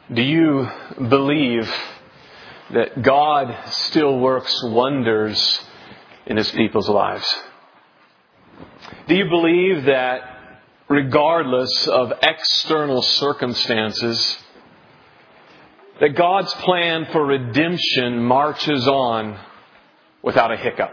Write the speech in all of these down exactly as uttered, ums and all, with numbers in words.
Do you believe that God still works wonders in His people's lives? Do you believe that regardless of external circumstances, that God's plan for redemption marches on without a hiccup?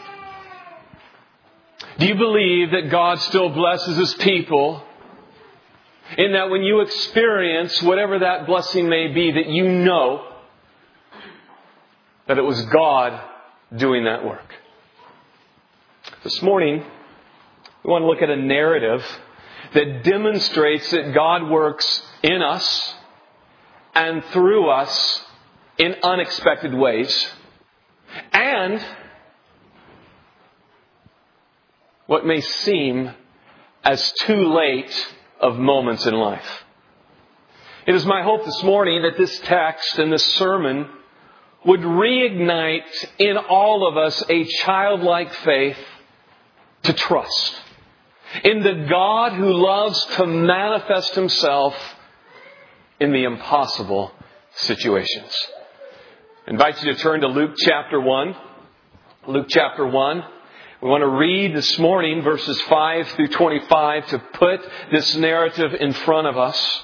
Do you believe that God still blesses His people, in that when you experience whatever that blessing may be, that you know that it was God doing that work? This morning, we want to look at a narrative that demonstrates that God works in us and through us in unexpected ways, and what may seem as too late of moments in life. It is my hope this morning that this text and this sermon would reignite in all of us a childlike faith to trust in the God who loves to manifest Himself in the impossible situations. I invite you to turn to Luke chapter one. Luke chapter one. We want to read this morning verses five through twenty-five to put this narrative in front of us.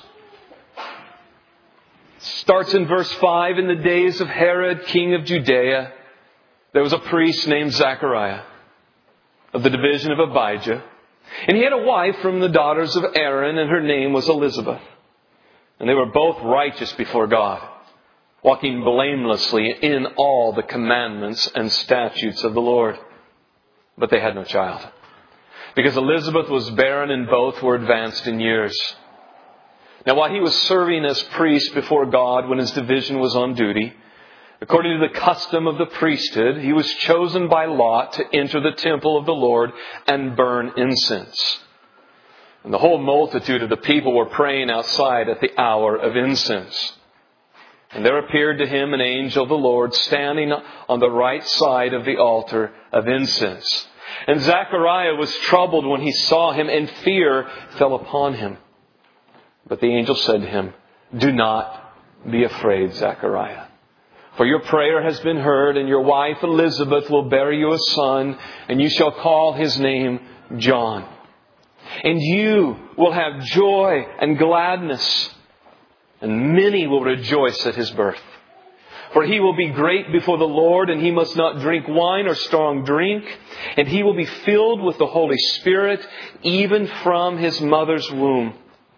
It starts in verse five. In the days of Herod, king of Judea, there was a priest named Zechariah of the division of Abijah. And he had a wife from the daughters of Aaron, and her name was Elizabeth. And they were both righteous before God, walking blamelessly in all the commandments and statutes of the Lord. But they had no child, because Elizabeth was barren and both were advanced in years. Now while he was serving as priest before God when his division was on duty, according to the custom of the priesthood, he was chosen by lot to enter the temple of the Lord and burn incense. And the whole multitude of the people were praying outside at the hour of incense. And there appeared to him an angel of the Lord standing on the right side of the altar of incense. And Zechariah was troubled when he saw him, and fear fell upon him. But the angel said to him, "Do not be afraid, Zechariah. For your prayer has been heard, and your wife Elizabeth will bear you a son, and you shall call his name John. And you will have joy and gladness, and many will rejoice at his birth. For he will be great before the Lord, and he must not drink wine or strong drink, and he will be filled with the Holy Spirit, even from his mother's womb.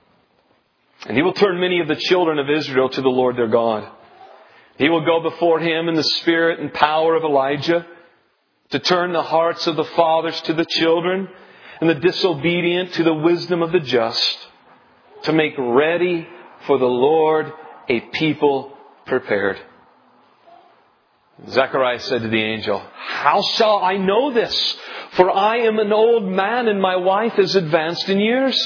And he will turn many of the children of Israel to the Lord their God. He will go before him in the spirit and power of Elijah, to turn the hearts of the fathers to the children, and the disobedient to the wisdom of the just, to make ready for the Lord a people prepared." Zechariah said to the angel, "How shall I know this? For I am an old man, and my wife is advanced in years."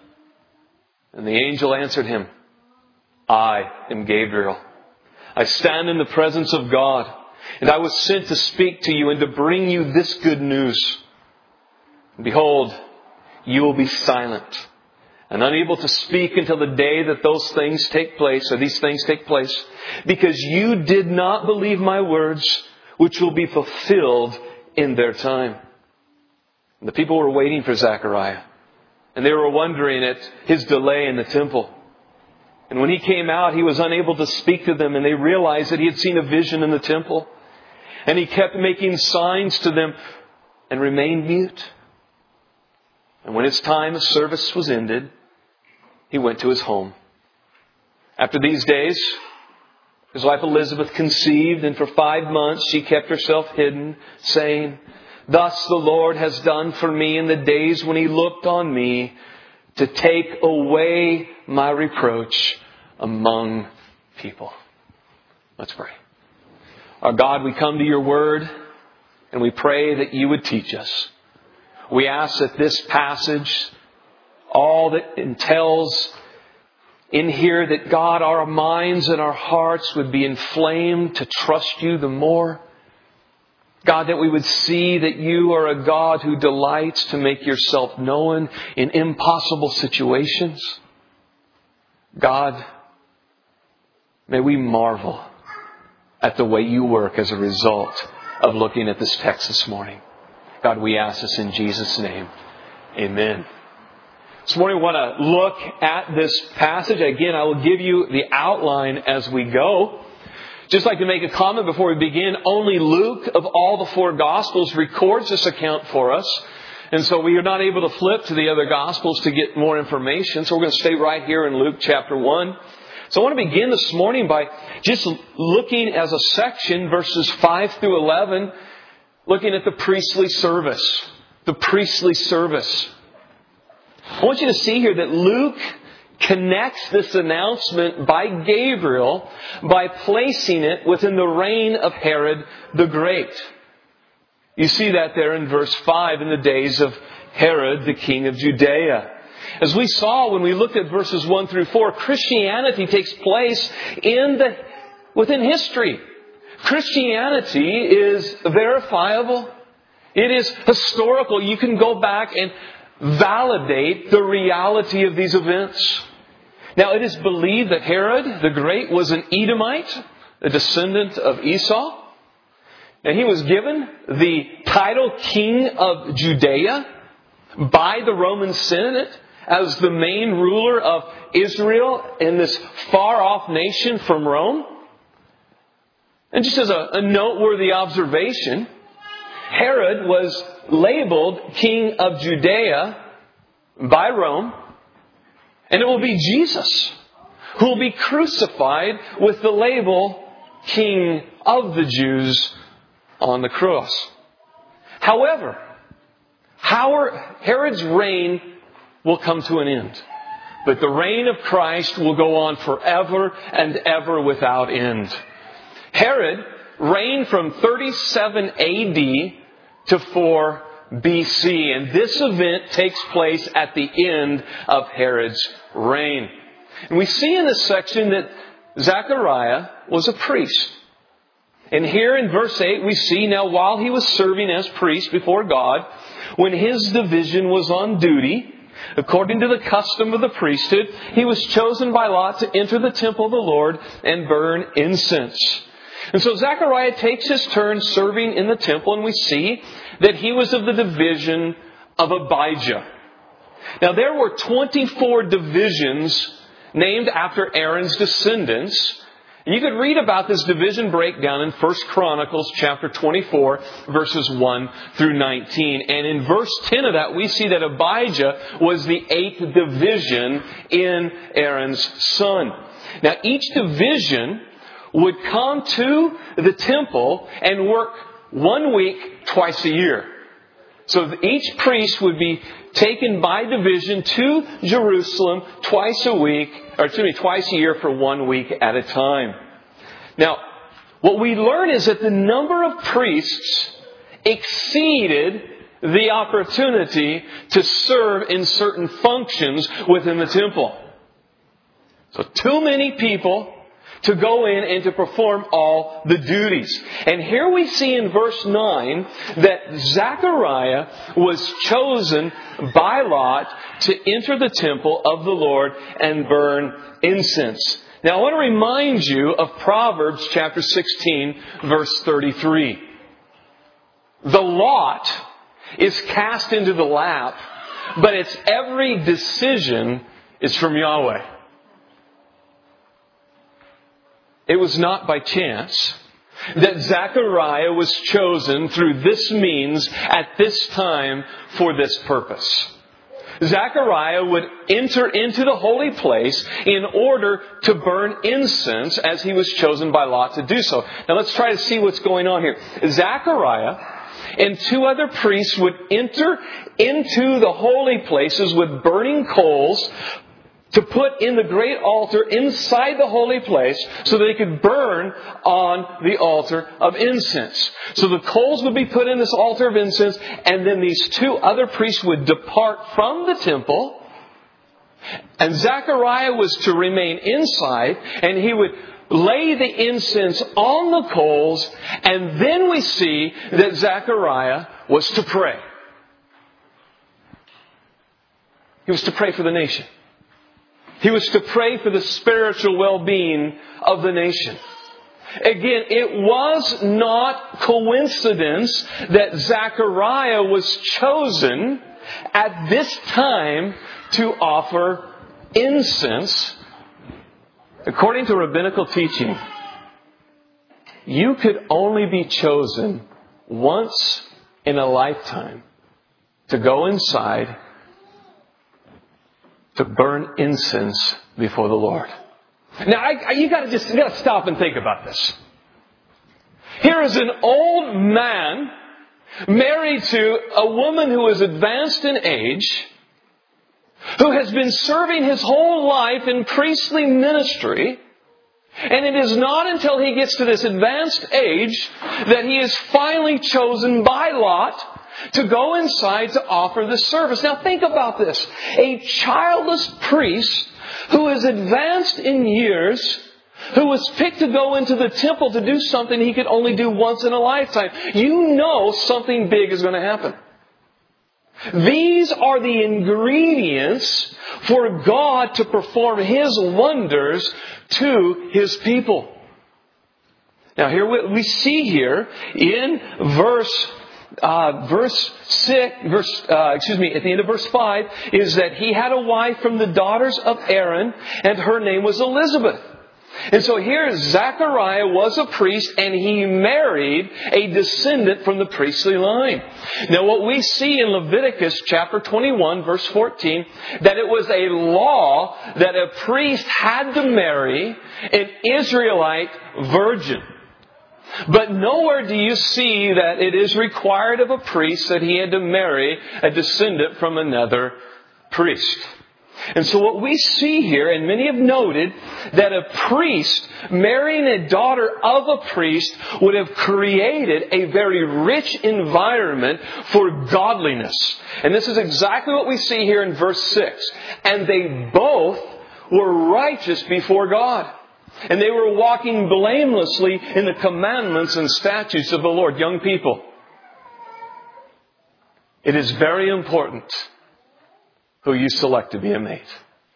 And the angel answered him, "I am Gabriel. I stand in the presence of God, and I was sent to speak to you and to bring you this good news. And behold, you will be silent and unable to speak until the day that those things take place, or these things take place, because you did not believe my words, which will be fulfilled in their time." And the people were waiting for Zechariah, and they were wondering at his delay in the temple. And when he came out, he was unable to speak to them, and they realized that he had seen a vision in the temple. And he kept making signs to them and remained mute. And when his time of service was ended, he went to his home. After these days, his wife Elizabeth conceived, and for five months she kept herself hidden, saying, "Thus the Lord has done for me in the days when He looked on me to take away my reproach among people." Let's pray. Our God, we come to your word, and we pray that you would teach us. We ask that this passage, all that entails in here, that God, our minds and our hearts would be inflamed to trust you the more. God, that we would see that you are a God who delights to make yourself known in impossible situations. God, May we marvel at the way you work as a result of looking at this text this morning. God, we ask this in Jesus' name. Amen. This morning we want to look at this passage. Again, I will give you the outline as we go. Just like to make a comment before we begin, only Luke of all the four Gospels records this account for us. And so we are not able to flip to the other Gospels to get more information. So we're going to stay right here in Luke chapter one. So I want to begin this morning by just looking as a section, verses five through eleven, looking at the priestly service. The priestly service. I want you to see here that Luke connects this announcement by Gabriel by placing it within the reign of Herod the Great. You see that there in verse five, in the days of Herod, the king of Judea. As we saw when we looked at verses one through four, Christianity takes place in the within history. Christianity is verifiable. It is historical. You can go back and validate the reality of these events. Now, it is believed that Herod the Great was an Edomite, a descendant of Esau. And he was given the title King of Judea by the Roman Senate as the main ruler of Israel in this far-off nation from Rome. And just as a, a noteworthy observation, Herod was labeled King of Judea by Rome, and it will be Jesus who will be crucified with the label King of the Jews on the cross. However, Herod's reign will come to an end, but the reign of Christ will go on forever and ever without end. Herod reigned from thirty-seven A D to four B C. And this event takes place at the end of Herod's reign. And we see in this section that Zechariah was a priest. And here in verse eight we see, now while he was serving as priest before God, when his division was on duty, according to the custom of the priesthood, he was chosen by lot to enter the temple of the Lord and burn incense. And so Zechariah takes his turn serving in the temple, and we see that he was of the division of Abijah. Now there were twenty-four divisions named after Aaron's descendants. And you could read about this division breakdown in First Chronicles chapter twenty-four, verses one through nineteen. And in verse ten of that, we see that Abijah was the eighth division in Aaron's son. Now each division would come to the temple and work one week twice a year. So each priest would be taken by division to Jerusalem twice a week, or excuse me, twice a year for one week at a time. Now, what we learn is that the number of priests exceeded the opportunity to serve in certain functions within the temple. So too many people to go in and to perform all the duties. And here we see in verse nine that Zechariah was chosen by lot to enter the temple of the Lord and burn incense. Now I want to remind you of Proverbs chapter sixteen, verse thirty-three. The lot is cast into the lap, but its every decision is from Yahweh. It was not by chance that Zechariah was chosen through this means at this time for this purpose. Zechariah would enter into the holy place in order to burn incense as he was chosen by lot to do so. Now let's try to see what's going on here. Zechariah and two other priests would enter into the holy places with burning coals to put in the great altar inside the holy place so that they could burn on the altar of incense. So the coals would be put in this altar of incense, and then these two other priests would depart from the temple, and Zechariah was to remain inside, and he would lay the incense on the coals, and then we see that Zechariah was to pray. He was to pray for the nation. He was to pray for the spiritual well-being of the nation. Again, it was not coincidence that Zechariah was chosen at this time to offer incense. According to rabbinical teaching, you could only be chosen once in a lifetime to go inside to burn incense before the Lord. Now, I, I, you got to just you got to stop and think about this. Here is an old man married to a woman who is advanced in age, who has been serving his whole life in priestly ministry, and it is not until he gets to this advanced age that he is finally chosen by lot to go inside to offer the service. Now think about this. A childless priest who is advanced in years, who was picked to go into the temple to do something he could only do once in a lifetime. You know something big is going to happen. These are the ingredients for God to perform His wonders to His people. Now here we see here in verse Uh, verse six, verse, uh, excuse me, at the end of verse five, is that he had a wife from the daughters of Aaron, and her name was Elizabeth. And so here Zechariah was a priest, and he married a descendant from the priestly line. Now what we see in Leviticus chapter twenty-one, verse fourteen, that it was a law that a priest had to marry an Israelite virgin. But nowhere do you see that it is required of a priest that he had to marry a descendant from another priest. And so what we see here, and many have noted, that a priest marrying a daughter of a priest would have created a very rich environment for godliness. And this is exactly what we see here in verse six. And they both were righteous before God. And they were walking blamelessly in the commandments and statutes of the Lord. Young people, it is very important who you select to be a mate.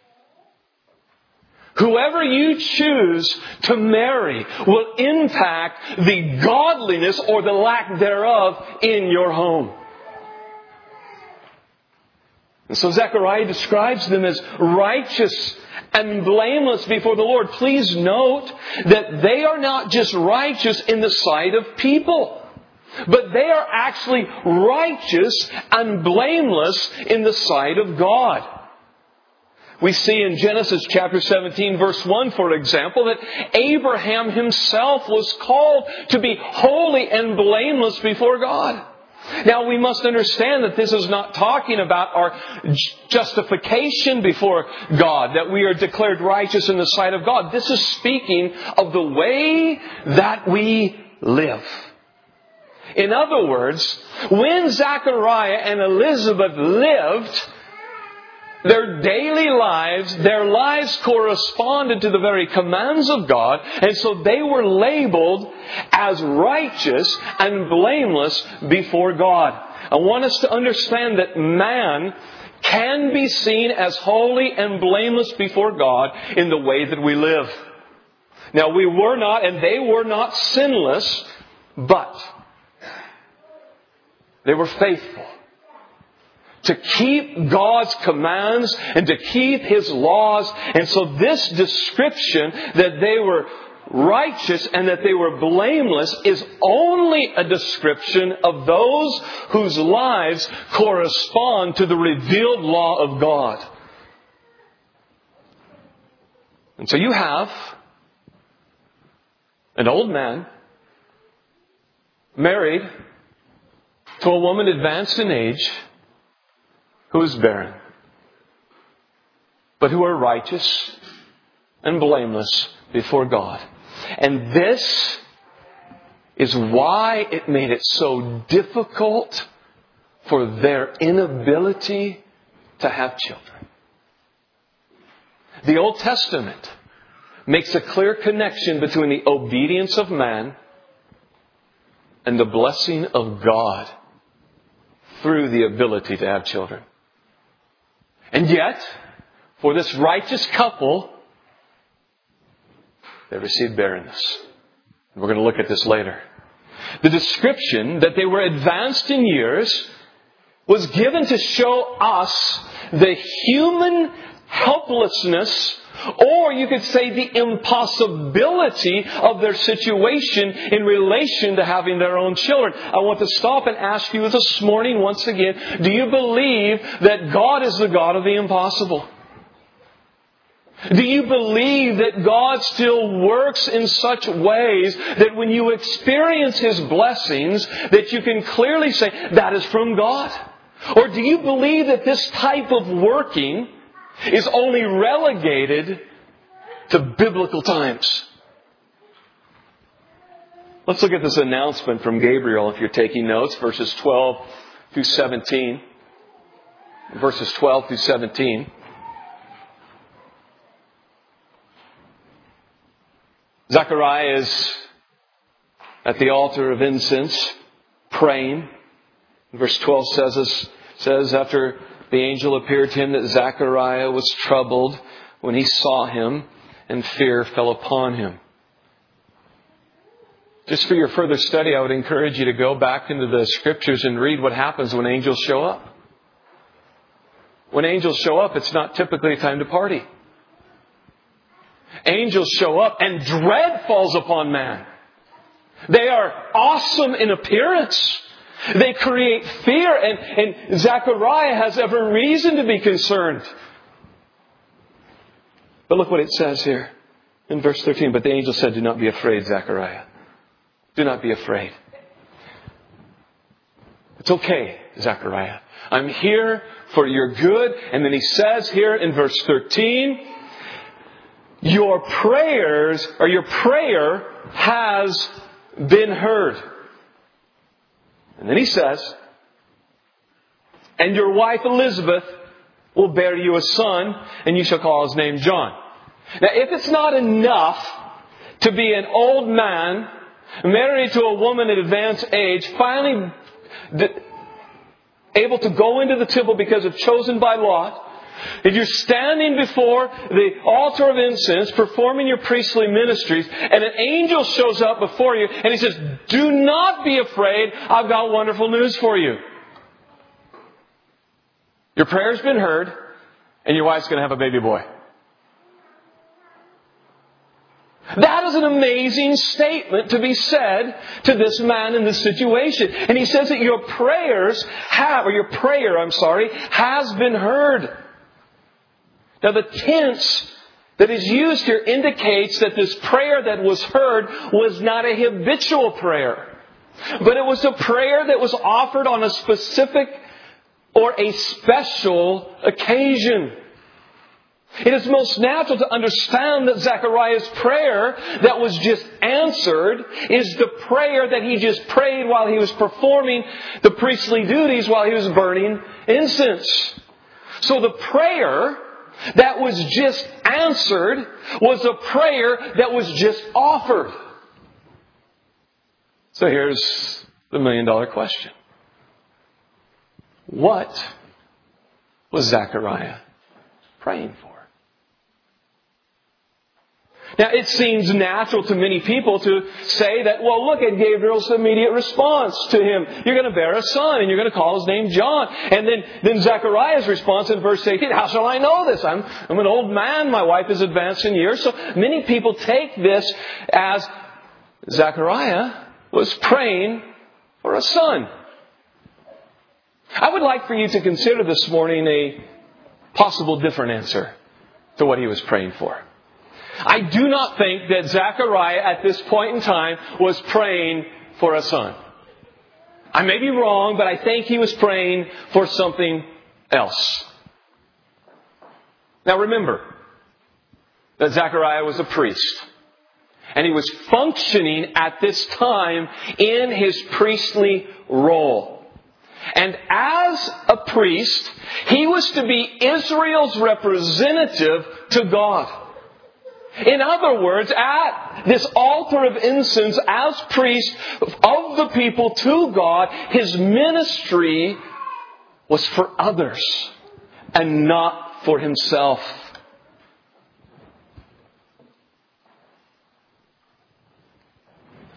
Whoever you choose to marry will impact the godliness or the lack thereof in your home. And so Zechariah describes them as righteous and blameless before the Lord. Please note that they are not just righteous in the sight of people, but they are actually righteous and blameless in the sight of God. We see in Genesis chapter seventeen, verse one, for example, that Abraham himself was called to be holy and blameless before God. Now we must understand that this is not talking about our justification before God, that we are declared righteous in the sight of God. This is speaking of the way that we live. In other words, when Zechariah and Elizabeth lived, their daily lives, their lives corresponded to the very commands of God, and so they were labeled as righteous and blameless before God. I want us to understand that man can be seen as holy and blameless before God in the way that we live. Now, we were not, and they were not sinless, but they were faithful to keep God's commands and to keep His laws. And so this description that they were righteous and that they were blameless is only a description of those whose lives correspond to the revealed law of God. And so you have an old man married to a woman advanced in age who is barren, but who are righteous and blameless before God. And this is why it made it so difficult for their inability to have children. The Old Testament makes a clear connection between the obedience of man and the blessing of God through the ability to have children. And yet, for this righteous couple, they received barrenness. We're going to look at this later. The description that they were advanced in years was given to show us the human helplessness, or you could say the impossibility of their situation in relation to having their own children. I want to stop and ask you this morning once again, do you believe that God is the God of the impossible? Do you believe that God still works in such ways that when you experience His blessings, that you can clearly say, that is from God? Or do you believe that this type of working is only relegated to biblical times? Let's look at this announcement from Gabriel if you're taking notes, verses twelve through seventeen. Verses twelve through seventeen. Zechariah is at the altar of incense, praying. Verse twelve says, says, after the angel appeared to him, that Zechariah was troubled when he saw him, and fear fell upon him. Just for your further study, I would encourage you to go back into the Scriptures and read what happens when angels show up. When angels show up, it's not typically a time to party. Angels show up and dread falls upon man. They are awesome in appearance. They create fear, and, and Zechariah has every reason to be concerned. But look what it says here in verse thirteen. But the angel said, do not be afraid, Zechariah. Do not be afraid. It's okay, Zechariah. I'm here for your good. And then he says here in verse thirteen, your prayers, or your prayer has been heard. And then he says, and your wife Elizabeth will bear you a son, and you shall call his name John. Now, if it's not enough to be an old man married to a woman at advanced age, finally able to go into the temple because of chosen by lot, if you're standing before the altar of incense, performing your priestly ministries, and an angel shows up before you, and he says, do not be afraid, I've got wonderful news for you. Your prayer's been heard, and your wife's going to have a baby boy. That is an amazing statement to be said to this man in this situation. And he says that your prayers have, or your prayer, I'm sorry, has been heard. Now the tense that is used here indicates that this prayer that was heard was not a habitual prayer, but it was a prayer that was offered on a specific or a special occasion. It is most natural to understand that Zechariah's prayer that was just answered is the prayer that he just prayed while he was performing the priestly duties, while he was burning incense. So the prayer that was just answered was a prayer that was just offered. So here's the million dollar question. What was Zechariah praying for? Now, it seems natural to many people to say that, well, look at Gabriel's immediate response to him. You're going to bear a son, and you're going to call his name John. And then, then Zechariah's response in verse eighteen, how shall I know this? I'm, I'm an old man. My wife is advanced in years. So many people take this as Zechariah was praying for a son. I would like for you to consider this morning a possible different answer to what he was praying for. I do not think that Zechariah at this point in time was praying for a son. I may be wrong, but I think he was praying for something else. Now remember that Zechariah was a priest. And he was functioning at this time in his priestly role. And as a priest, he was to be Israel's representative to God. In other words, at this altar of incense, as priest of the people to God, his ministry was for others and not for himself.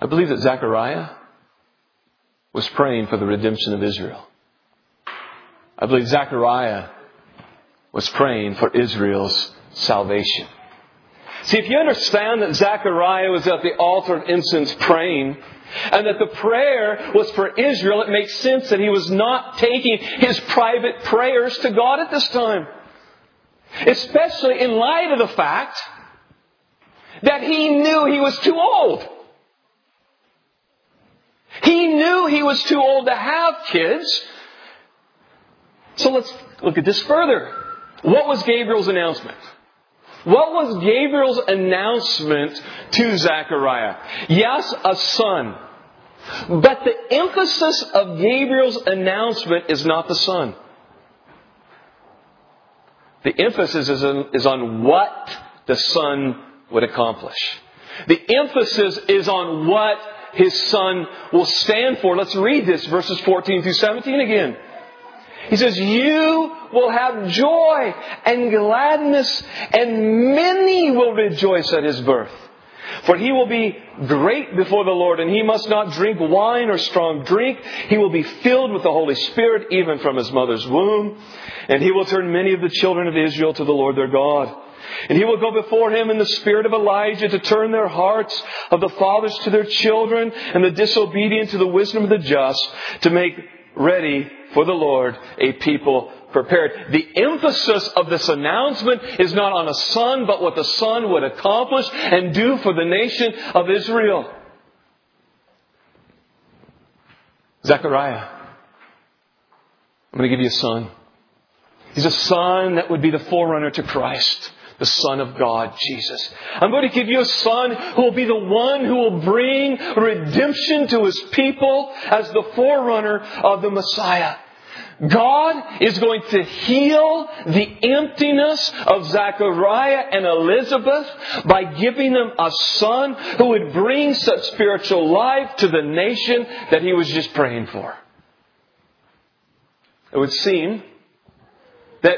I believe that Zechariah was praying for the redemption of Israel. I believe Zechariah was praying for Israel's salvation. See, if you understand that Zechariah was at the altar of incense praying, and that the prayer was for Israel, it makes sense that he was not taking his private prayers to God at this time. Especially in light of the fact that he knew he was too old. He knew he was too old to have kids. So let's look at this further. What was Gabriel's announcement? What was Gabriel's announcement to Zechariah? Yes, a son. But the emphasis of Gabriel's announcement is not the son. The emphasis is on, is on what the son would accomplish. The emphasis is on what his son will stand for. Let's read this, verses fourteen through seventeen again. He says, you will have joy and gladness, and many will rejoice at his birth. For he will be great before the Lord, and he must not drink wine or strong drink. He will be filled with the Holy Spirit, even from his mother's womb. And he will turn many of the children of Israel to the Lord their God. And he will go before him in the spirit of Elijah to turn their hearts of the fathers to their children, and the disobedient to the wisdom of the just, to make ready for the Lord a people prepared. The emphasis of this announcement is not on a son, but what the son would accomplish and do for the nation of Israel. Zechariah, I'm going to give you a son. He's a son that would be the forerunner to Christ, the Son of God, Jesus. I'm going to give you a son who will be the one who will bring redemption to his people as the forerunner of the Messiah. God is going to heal the emptiness of Zechariah and Elizabeth by giving them a son who would bring such spiritual life to the nation that he was just praying for. It would seem that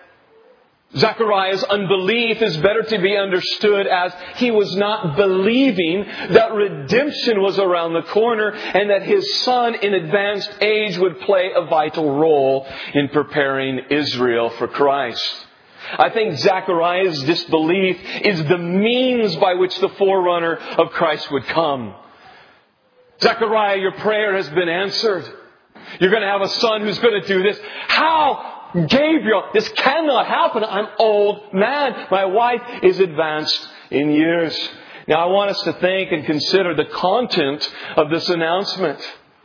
Zechariah's unbelief is better to be understood as he was not believing that redemption was around the corner and that his son in advanced age would play a vital role in preparing Israel for Christ. I think Zechariah's disbelief is the means by which the forerunner of Christ would come. Zechariah, your prayer has been answered. You're going to have a son who's going to do this. How? Gabriel, this cannot happen. I'm an old man. My wife is advanced in years. Now I want us to think and consider the content of this announcement.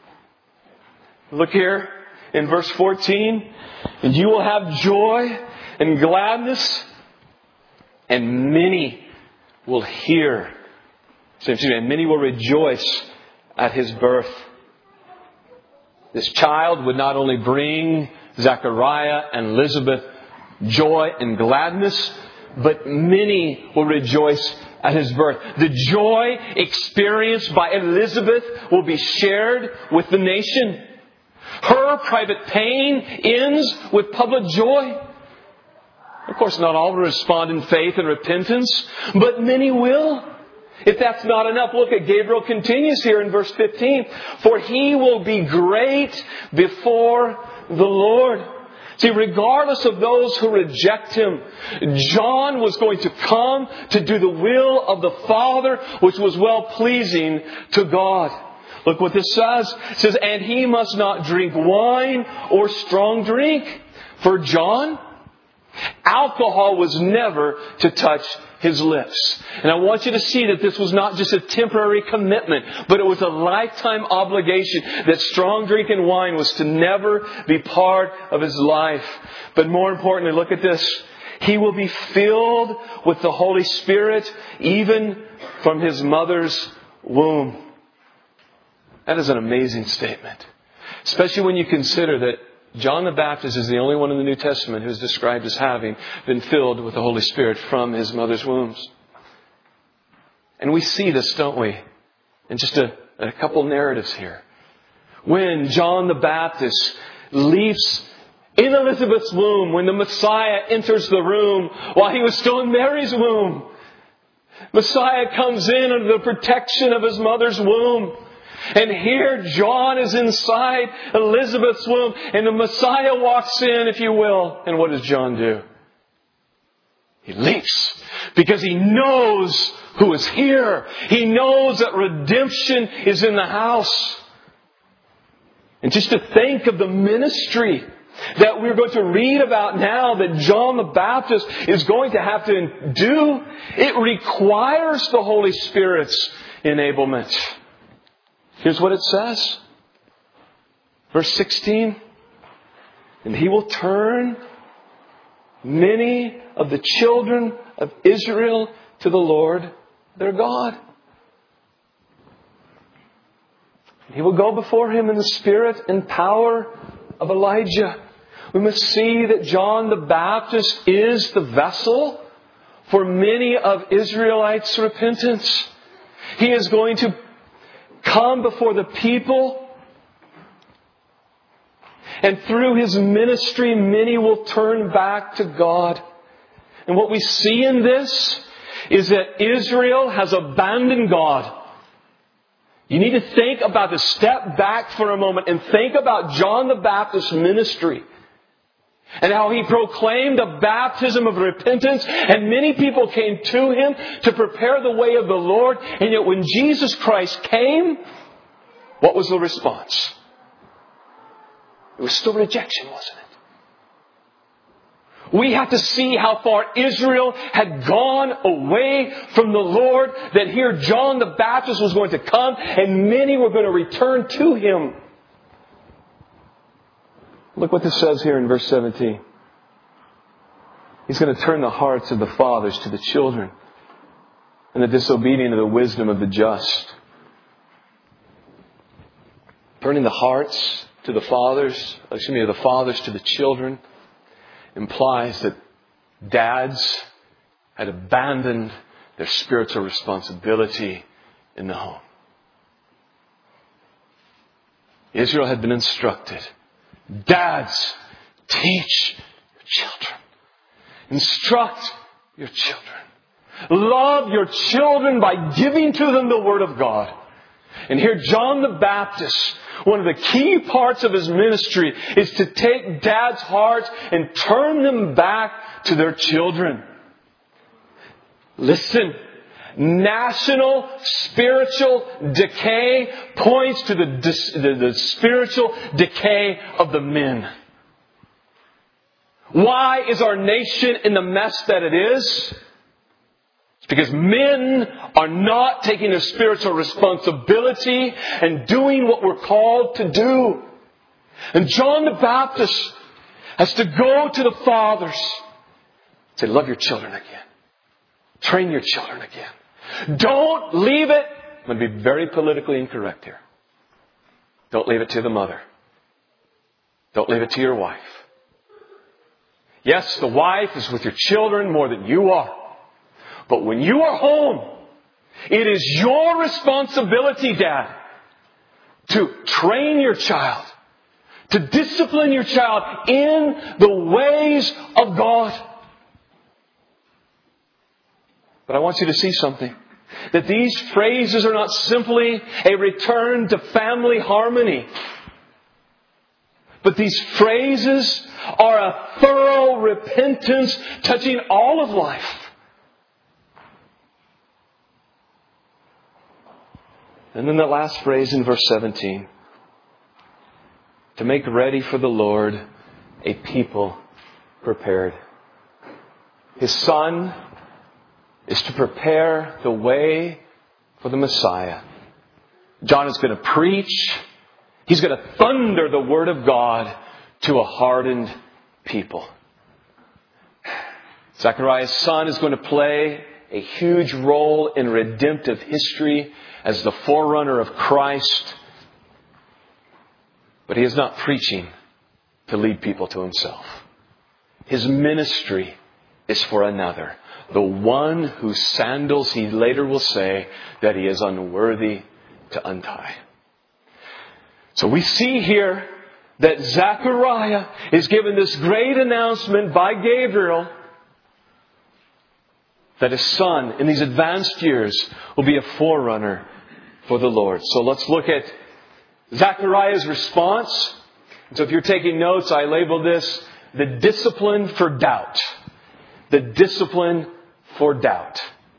Look here in verse fourteen. And you will have joy and gladness, and many will hear. And many will rejoice at his birth. This child would not only bring Zechariah and Elizabeth joy and gladness, but many will rejoice at his birth. The joy experienced by Elizabeth will be shared with the nation. Her private pain ends with public joy. Of course, not all will respond in faith and repentance, but many will. If that's not enough, look at Gabriel continues here in verse fifteen. For he will be great before the Lord. See, regardless of those who reject him, John was going to come to do the will of the Father, which was well-pleasing to God. Look what this says. It says, and he must not drink wine or strong drink. For John, alcohol was never to touch his lips. And I want you to see that this was not just a temporary commitment, but it was a lifetime obligation that strong drink and wine was to never be part of his life. But more importantly, look at this. He will be filled with the Holy Spirit even from his mother's womb. That is an amazing statement. Especially when you consider that John the Baptist is the only one in the New Testament who is described as having been filled with the Holy Spirit from his mother's wombs. And we see this, don't we? In just a, a couple narratives here. When John the Baptist leaps in Elizabeth's womb, when the Messiah enters the room while he was still in Mary's womb, Messiah comes in under the protection of His mother's womb. And here John is inside Elizabeth's womb. And the Messiah walks in, if you will. And what does John do? He leaps. Because he knows who is here. He knows that redemption is in the house. And just to think of the ministry that we're going to read about now that John the Baptist is going to have to do, it requires the Holy Spirit's enablement. Here's what it says. Verse sixteen. And He will turn many of the children of Israel to the Lord their God. He will go before Him in the spirit and power of Elijah. We must see that John the Baptist is the vessel for many of Israelites' repentance. He is going to come before the people, and through His ministry, many will turn back to God. And what we see in this is that Israel has abandoned God. You need to think about this. Step back for a moment and think about John the Baptist's ministry and how he proclaimed a baptism of repentance, and many people came to him to prepare the way of the Lord. And yet when Jesus Christ came, what was the response? It was still rejection, wasn't it? We have to see how far Israel had gone away from the Lord, that here John the Baptist was going to come and many were going to return to Him. Look what this says here in verse seventeen. He's going to turn the hearts of the fathers to the children, and the disobedient to the wisdom of the just. Turning the hearts to the fathers, excuse me, the fathers to the children, implies that dads had abandoned their spiritual responsibility in the home. Israel had been instructed. Dads, teach your children. Instruct your children. Love your children by giving to them the Word of God. And here John the Baptist, one of the key parts of his ministry is to take dads' hearts and turn them back to their children. Listen, national spiritual decay points to the, the, the spiritual decay of the men. Why is our nation in the mess that it is? It's because men are not taking their spiritual responsibility and doing what we're called to do. And John the Baptist has to go to the fathers and say, love your children again. Train your children again. Don't leave it. I'm going to be very politically incorrect here. Don't leave it to the mother. Don't leave it to your wife. Yes, the wife is with your children more than you are. But when you are home, it is your responsibility, Dad, to train your child, to discipline your child in the ways of God. But I want you to see something. That these phrases are not simply a return to family harmony. But these phrases are a thorough repentance touching all of life. And then that last phrase in verse seventeen. To make ready for the Lord a people prepared. His Son is to prepare the way for the Messiah. John is going to preach. He's going to thunder the Word of God to a hardened people. Zechariah's son is going to play a huge role in redemptive history as the forerunner of Christ. But he is not preaching to lead people to himself. His ministry is for another. The one whose sandals he later will say that he is unworthy to untie. So we see here that Zechariah is given this great announcement by Gabriel that his son, in these advanced years, will be a forerunner for the Lord. So let's look at Zechariah's response. So if you're taking notes, I label this the discipline for doubt. The discipline for doubt.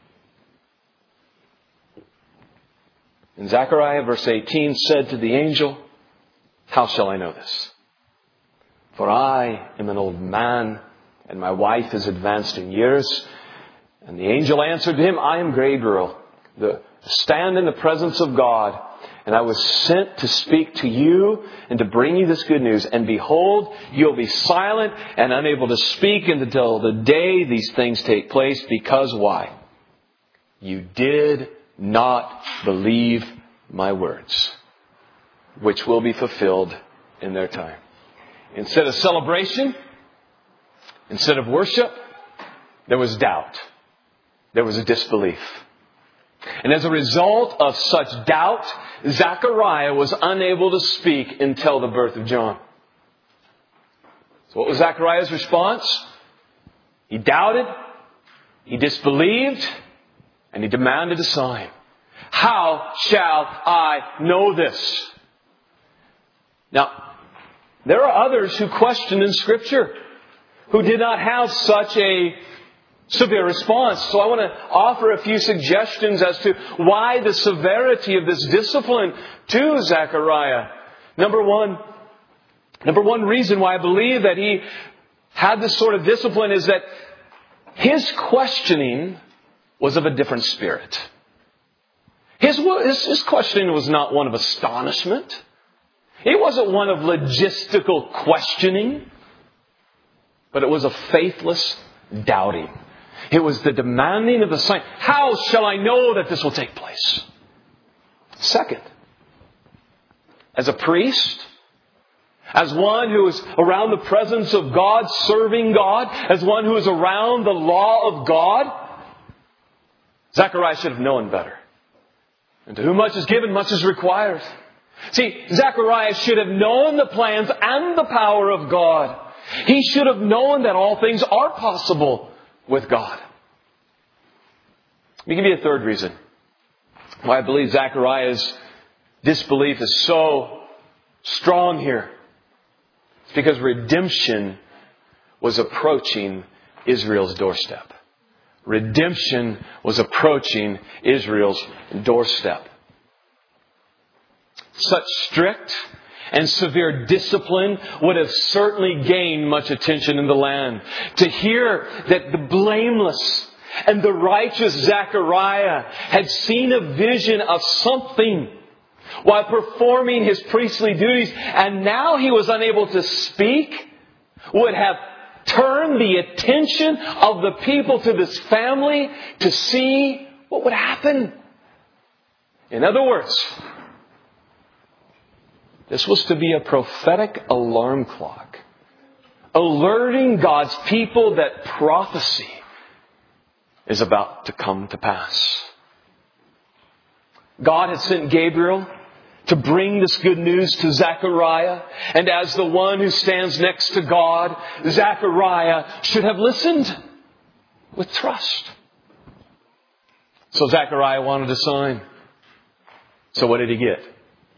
And Zechariah, verse eighteen, said to the angel, "How shall I know this? For I am an old man, and my wife is advanced in years." And the angel answered him, "I am Gabriel, the stand in the presence of God, and I was sent to speak to you and to bring you this good news. And behold, you'll be silent and unable to speak until the day these things take place, because why? You did not believe my words, which will be fulfilled in their time." Instead of celebration, instead of worship, there was doubt. There was a disbelief. And as a result of such doubt, Zechariah was unable to speak until the birth of John. So what was Zechariah's response? He doubted, he disbelieved, and he demanded a sign. How shall I know this? Now, there are others who questioned in Scripture who did not have such a severe response. So I want to offer a few suggestions as to why the severity of this discipline to Zechariah. Number one, number one reason why I believe that he had this sort of discipline is that his questioning was of a different spirit. His, his, his questioning was not one of astonishment. It wasn't one of logistical questioning. But it was a faithless doubting. It was the demanding of the sign. How shall I know that this will take place? Second, as a priest, as one who is around the presence of God, serving God, as one who is around the law of God, Zechariah should have known better. And to whom much is given, much is required. See, Zechariah should have known the plans and the power of God. He should have known that all things are possible with God. Let me give you a third reason why I believe Zechariah's disbelief is so strong here. It's because redemption was approaching Israel's doorstep. Redemption was approaching Israel's doorstep. Such strict and severe discipline would have certainly gained much attention in the land. To hear that the blameless and the righteous Zechariah had seen a vision of something while performing his priestly duties, and now he was unable to speak, would have turned the attention of the people to this family to see what would happen. In other words, this was to be a prophetic alarm clock, alerting God's people that prophecy is about to come to pass. God had sent Gabriel to bring this good news to Zechariah, and as the one who stands next to God, Zechariah should have listened with trust. So Zechariah wanted a sign. So what did he get?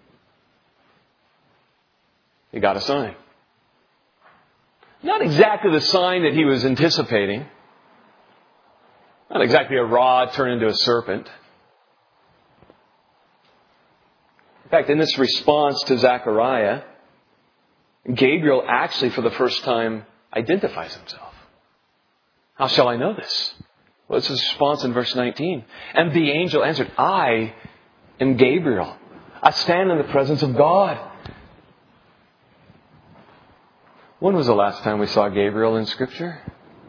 He got a sign. Not exactly the sign that he was anticipating. Not exactly a rod turned into a serpent. In fact, in this response to Zechariah, Gabriel actually for the first time identifies himself. How shall I know this? Well, it's his response in verse nineteen. And the angel answered, I am Gabriel. I stand in the presence of God. When was the last time we saw Gabriel in Scripture?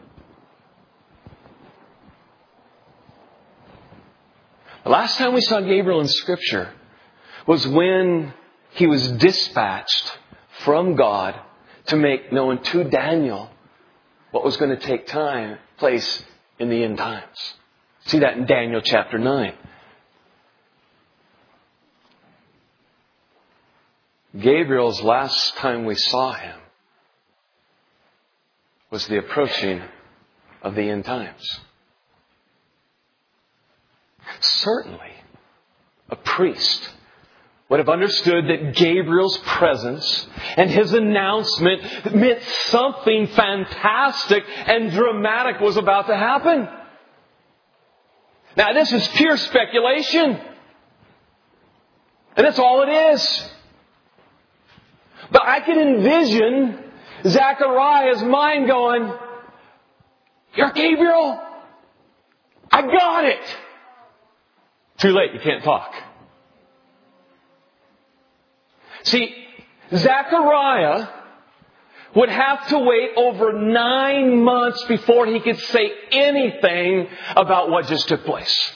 The last time we saw Gabriel in Scripture was when he was dispatched from God to make known to Daniel what was going to take time, place in the end times. See that in Daniel chapter nine. Gabriel's last time we saw him was the approaching of the end times. Certainly, a priest would have understood that Gabriel's presence and his announcement meant something fantastic and dramatic was about to happen. Now, this is pure speculation. And that's all it is. But I can envision Zechariah's mind going, "You're Gabriel. I got it." Too late. You can't talk. See, Zechariah would have to wait over nine months before he could say anything about what just took place.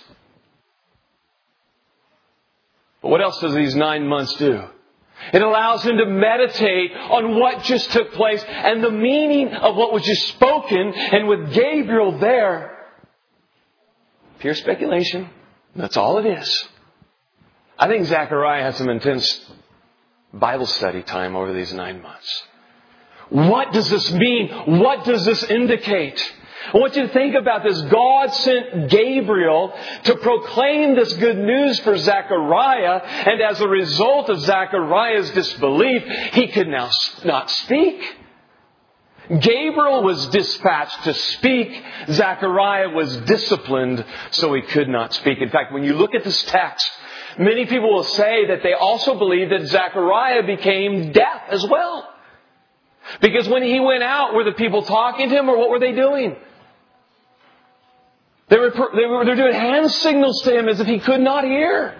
But what else does these nine months do? It allows him to meditate on what just took place and the meaning of what was just spoken. And with Gabriel there, pure speculation. That's all it is. I think Zechariah had some intense Bible study time over these nine months. What does this mean? What does this indicate? I want you to think about this. God sent Gabriel to proclaim this good news for Zechariah, and as a result of Zechariah's disbelief, he could now not speak. Gabriel was dispatched to speak. Zechariah was disciplined so he could not speak. In fact, when you look at this text, many people will say that they also believe that Zechariah became deaf as well. Because when he went out, were the people talking to him or what were they doing? They were, they were they're doing hand signals to him as if he could not hear.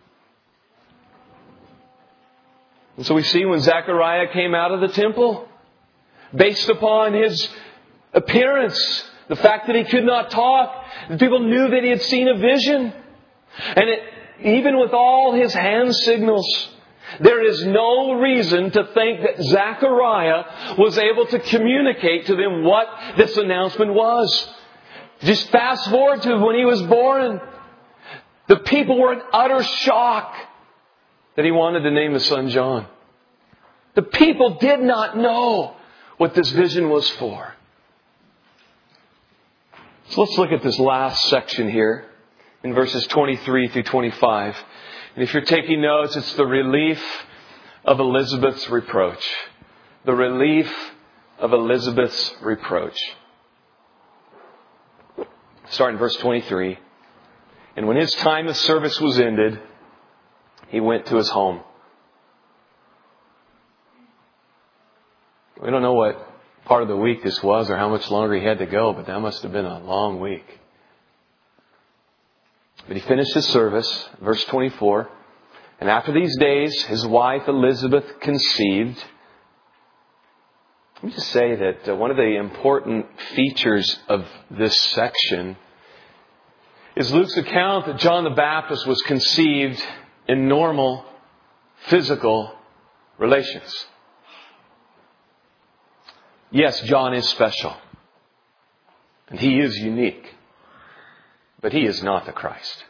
And so we see when Zechariah came out of the temple, based upon his appearance, the fact that he could not talk, the people knew that he had seen a vision. And it, even with all his hand signals, there is no reason to think that Zechariah was able to communicate to them what this announcement was. Just fast forward to when he was born. The people were in utter shock that he wanted to name his son John. The people did not know what this vision was for. So let's look at this last section here in verses twenty-three through twenty-five. And if you're taking notes, it's the relief of Elizabeth's reproach. The relief of Elizabeth's reproach. Start in verse twenty-three. And when his time of service was ended, he went to his home. We don't know what part of the week this was or how much longer he had to go, but that must have been a long week. But he finished his service, verse twenty-four. And after these days, his wife Elizabeth conceived. Let me just say that uh, one of the important features of this section is Luke's account that John the Baptist was conceived in normal physical relations. Yes, John is special. And he is unique. But he is not the Christ.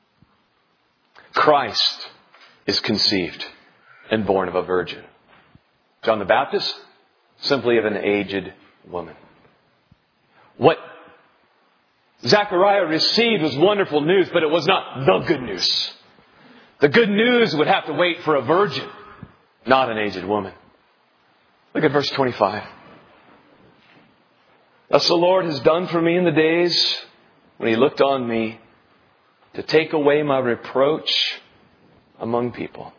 Christ is conceived and born of a virgin. John the Baptist, simply of an aged woman. What Zechariah received was wonderful news, but it was not the good news. The good news would have to wait for a virgin, not an aged woman. Look at verse twenty-five. Thus the Lord has done for me in the days when He looked on me to take away my reproach among people.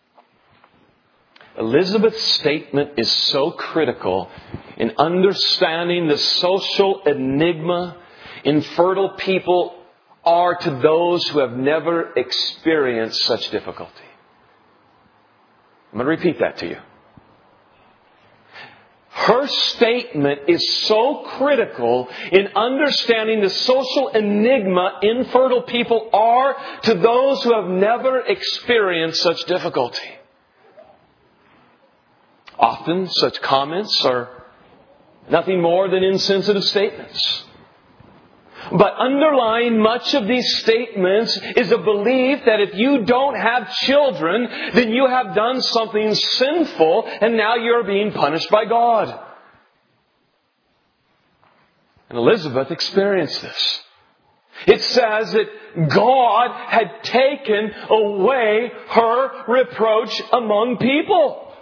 Elizabeth's statement is so critical in understanding the social enigma infertile people are to those who have never experienced such difficulty. I'm going to repeat that to you. Her statement is so critical in understanding the social enigma infertile people are to those who have never experienced such difficulty. Often such comments are nothing more than insensitive statements. But underlying much of these statements is a belief that if you don't have children, then you have done something sinful and now you're being punished by God. And Elizabeth experienced this. It says that God had taken away her reproach among people.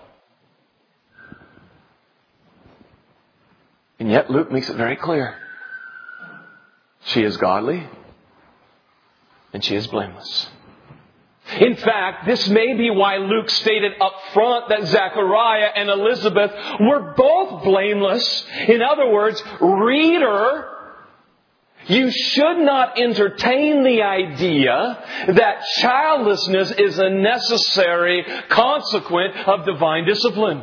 And yet Luke makes it very clear. She is godly and she is blameless. In fact, this may be why Luke stated up front that Zechariah and Elizabeth were both blameless. In other words, reader, you should not entertain the idea that childlessness is a necessary consequence of divine discipline.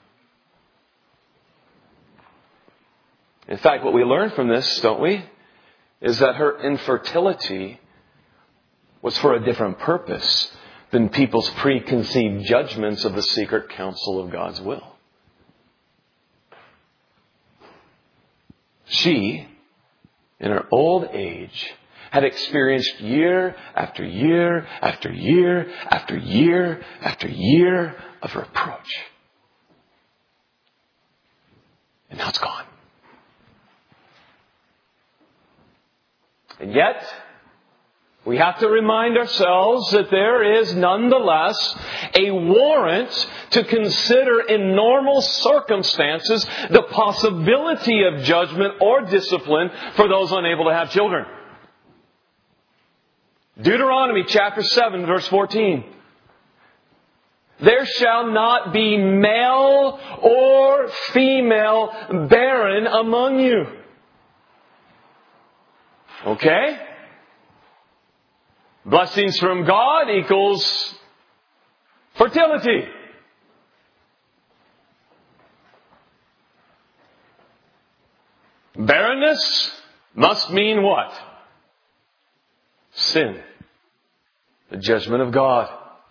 In fact, what we learn from this, don't we, is that her infertility was for a different purpose than people's preconceived judgments of the secret counsel of God's will. She, in her old age, had experienced year after year after year after year after year of reproach. And now it's gone. And yet, we have to remind ourselves that there is nonetheless a warrant to consider in normal circumstances the possibility of judgment or discipline for those unable to have children. Deuteronomy chapter seven verse fourteen. There shall not be male or female barren among you. Okay? Blessings from God equals fertility. Barrenness must mean what? Sin. The judgment of God.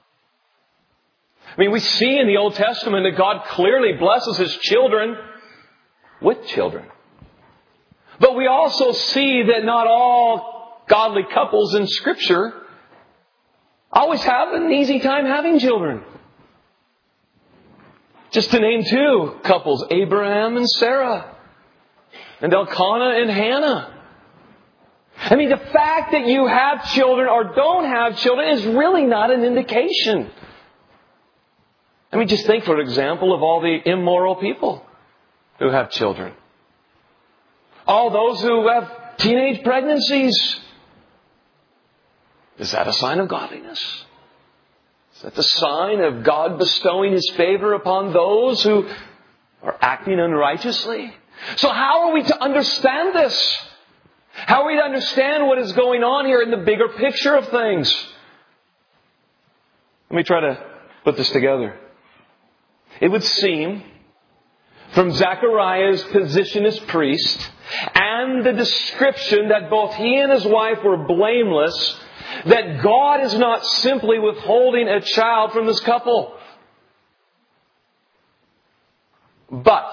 I mean, we see in the Old Testament that God clearly blesses His children with children. But we also see that not all godly couples in Scripture always have an easy time having children. Just to name two couples, Abraham and Sarah, and Elkanah and Hannah. I mean, the fact that you have children or don't have children is really not an indication. I mean, just think, for example, of all the immoral people who have children. All those who have teenage pregnancies. Is that a sign of godliness? Is that the sign of God bestowing His favor upon those who are acting unrighteously? So how are we to understand this? How are we to understand what is going on here in the bigger picture of things? Let me try to put this together. It would seem, from Zechariah's position as priest and the description that both he and his wife were blameless, that God is not simply withholding a child from this couple. But,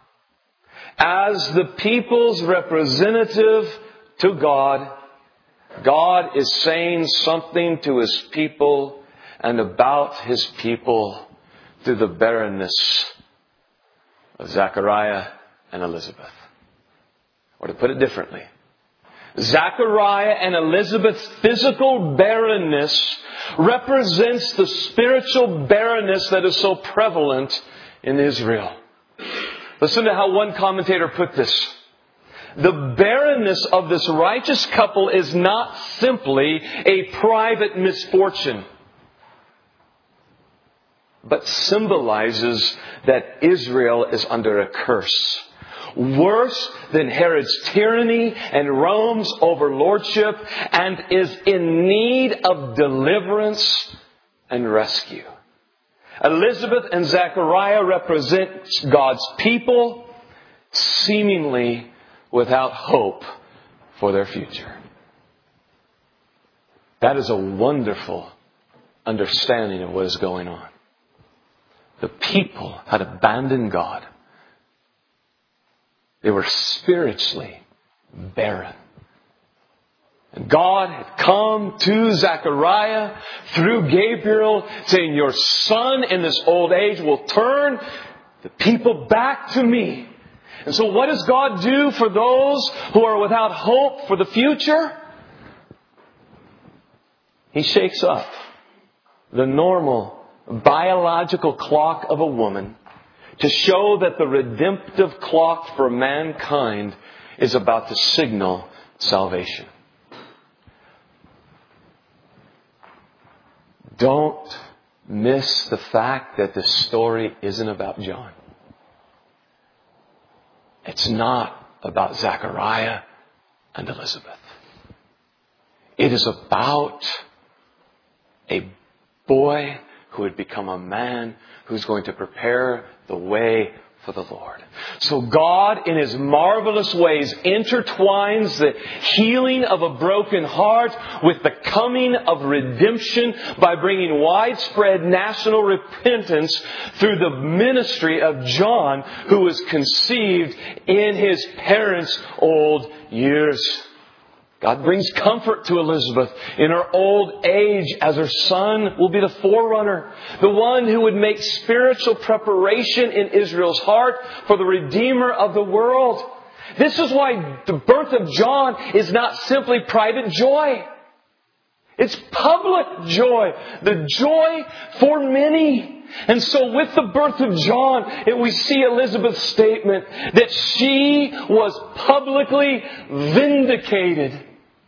as the people's representative to God, God is saying something to His people and about His people through the barrenness of Zechariah and Elizabeth. Or to put it differently, Zechariah and Elizabeth's physical barrenness represents the spiritual barrenness that is so prevalent in Israel. Listen to how one commentator put this. The barrenness of this righteous couple is not simply a private misfortune, but symbolizes that Israel is under a curse. Worse than Herod's tyranny and Rome's overlordship, and is in need of deliverance and rescue. Elizabeth and Zechariah represent God's people, seemingly without hope for their future. That is a wonderful understanding of what is going on. The people had abandoned God. They were spiritually barren. And God had come to Zechariah through Gabriel saying, your son in this old age will turn the people back to me. And so what does God do for those who are without hope for the future? He shakes up the normal biological clock of a woman to show that the redemptive clock for mankind is about to signal salvation. Don't miss the fact that this story isn't about John. It's not about Zechariah and Elizabeth. It is about a boy who would become a man who's going to prepare the way for the Lord. So God, in His marvelous ways, intertwines the healing of a broken heart with the coming of redemption by bringing widespread national repentance through the ministry of John, who was conceived in his parents' old years. God brings comfort to Elizabeth in her old age as her son will be the forerunner, the one who would make spiritual preparation in Israel's heart for the Redeemer of the world. This is why the birth of John is not simply private joy. It's public joy, the joy for many. And so with the birth of John, we see Elizabeth's statement that she was publicly vindicated.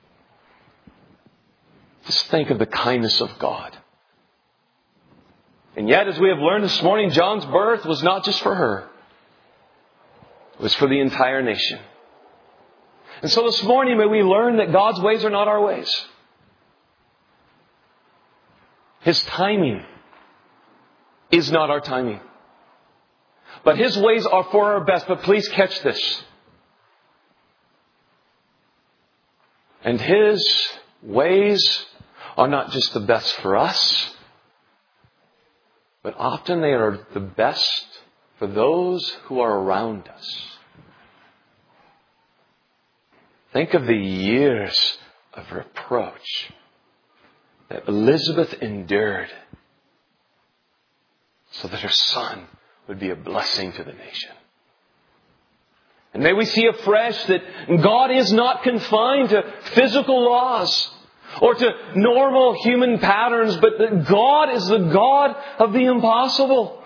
Just think of the kindness of God. And yet, as we have learned this morning, John's birth was not just for her. It was for the entire nation. And so this morning, may we learn that God's ways are not our ways. His timing is not our timing. But His ways are for our best. But please catch this. And His ways are not just the best for us, but often they are the best for those who are around us. Think of the years of reproach that Elizabeth endured so that her son would be a blessing to the nation. And may we see afresh that God is not confined to physical laws or to normal human patterns, but that God is the God of the impossible.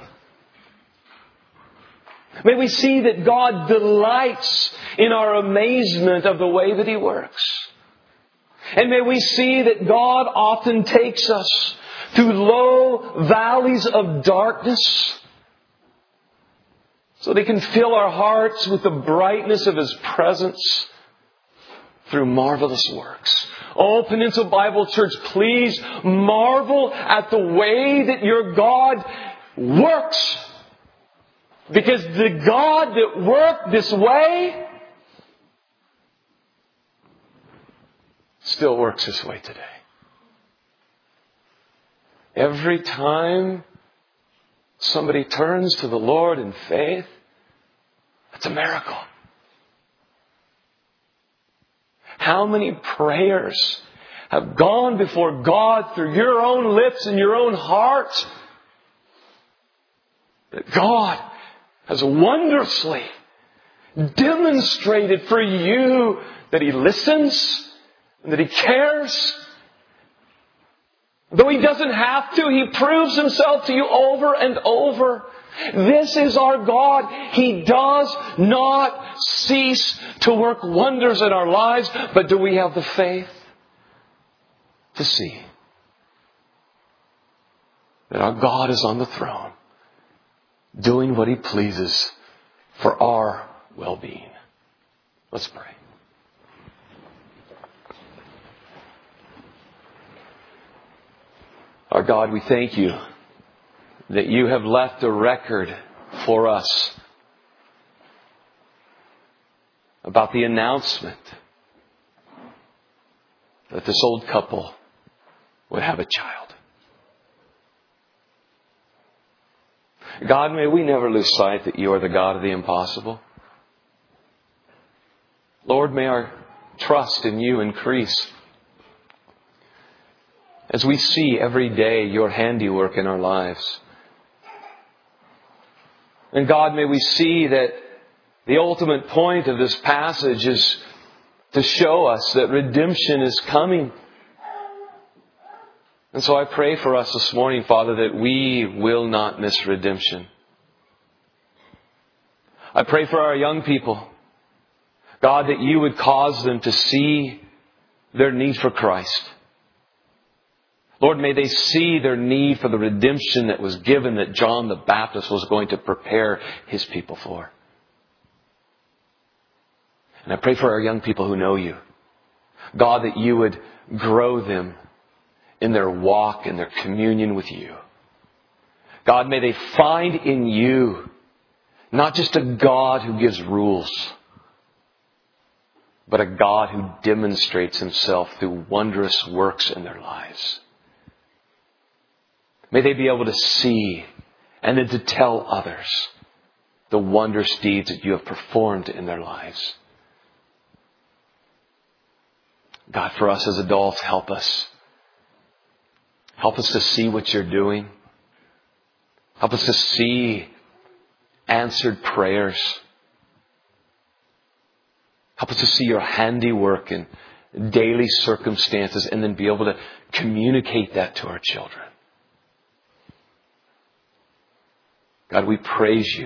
May we see that God delights in our amazement of the way that He works. And may we see that God often takes us through low valleys of darkness so that He can fill our hearts with the brightness of His presence through marvelous works. Oh, Peninsula Bible Church, please marvel at the way that your God works. Because the God that worked this way still works this way today. Every time somebody turns to the Lord in faith, that's a miracle. How many prayers have gone before God through your own lips and your own heart that God has wondrously demonstrated for you that He listens and that He cares. Though He doesn't have to, He proves Himself to you over and over. This is our God. He does not cease to work wonders in our lives, but do we have the faith to see that our God is on the throne, doing what He pleases for our well-being? Let's pray. Our God, we thank You that You have left a record for us about the announcement that this old couple would have a child. God, may we never lose sight that You are the God of the impossible. Lord, may our trust in You increase as we see every day Your handiwork in our lives. And God, may we see that the ultimate point of this passage is to show us that redemption is coming. And so I pray for us this morning, Father, that we will not miss redemption. I pray for our young people, God, that you would cause them to see their need for Christ. Lord, may they see their need for the redemption that was given that John the Baptist was going to prepare his people for. And I pray for our young people who know you. God, that you would grow them in their walk and their communion with you. God, may they find in you not just a God who gives rules, but a God who demonstrates himself through wondrous works in their lives. May they be able to see and then to tell others the wondrous deeds that you have performed in their lives. God, for us as adults, help us. Help us to see what you're doing. Help us to see answered prayers. Help us to see your handiwork in daily circumstances and then be able to communicate that to our children. God, we praise you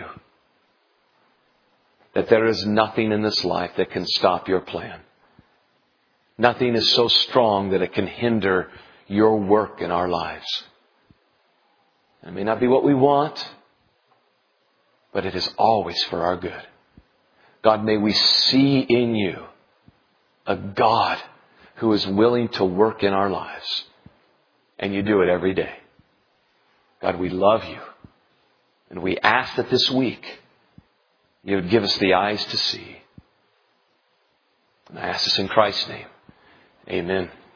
that there is nothing in this life that can stop your plan. Nothing is so strong that it can hinder your work in our lives. It may not be what we want, but it is always for our good. God, may we see in you a God who is willing to work in our lives. And you do it every day. God, we love you. And we ask that this week you would give us the eyes to see. And I ask this in Christ's name. Amen.